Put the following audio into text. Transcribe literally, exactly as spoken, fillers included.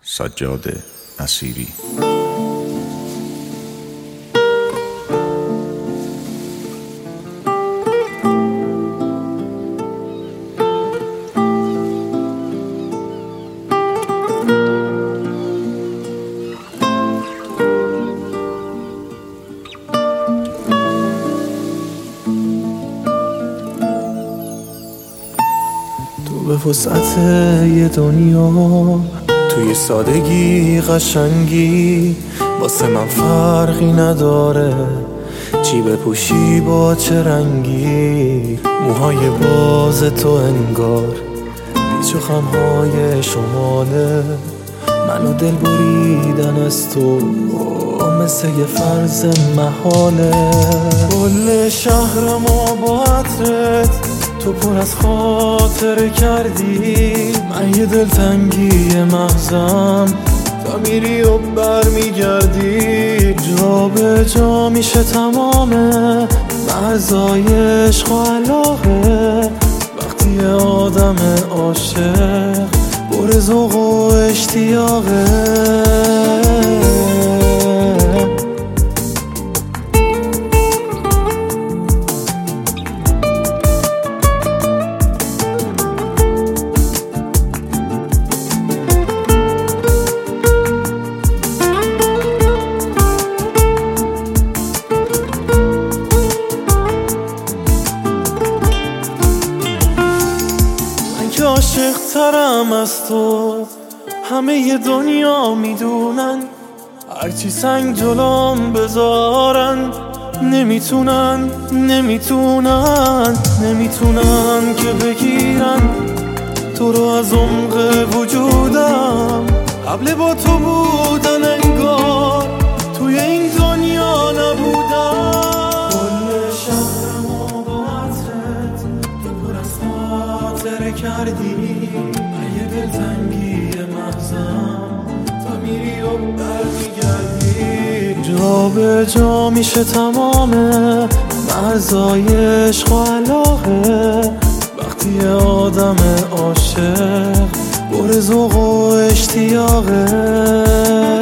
سجاد نصیری. به وسعت یه دنیا توی سادگی قشنگی واسه من فرقی نداره چی بپوشی با چه رنگی. موهای باز تو انگار پیچ و خمهای شماله، منو دل بریدن از تو مثل یه فرض محاله. کل شهرمو با عطرت تو پر از خاطره کردی، من یه دلتنگی محضم تا میری و بر میگردی. جا به جا میشه تمام مرزای عشق و علاقه وقتی یه آدم عاشق پر ذوق و اشتیاقه. که عاشق ترم از تو همه ی دنیا میدونن، هرچی سنگ جلوم بذارن نمیتونن نمیتونن نمیتونن که بگیرن تو رو از عمق وجودم. قبل با تو بودن انگار توی این دنیا نبودم. کل شهرمو با عطرت تو پر از خاطره کردی، من یه دلتنگی محضم تا میری و برمیگردی. جا به جا میشه تمام مرزای عشق و علاقه وقتی یه آدم عاشق پر ذوق و اشتیاقه.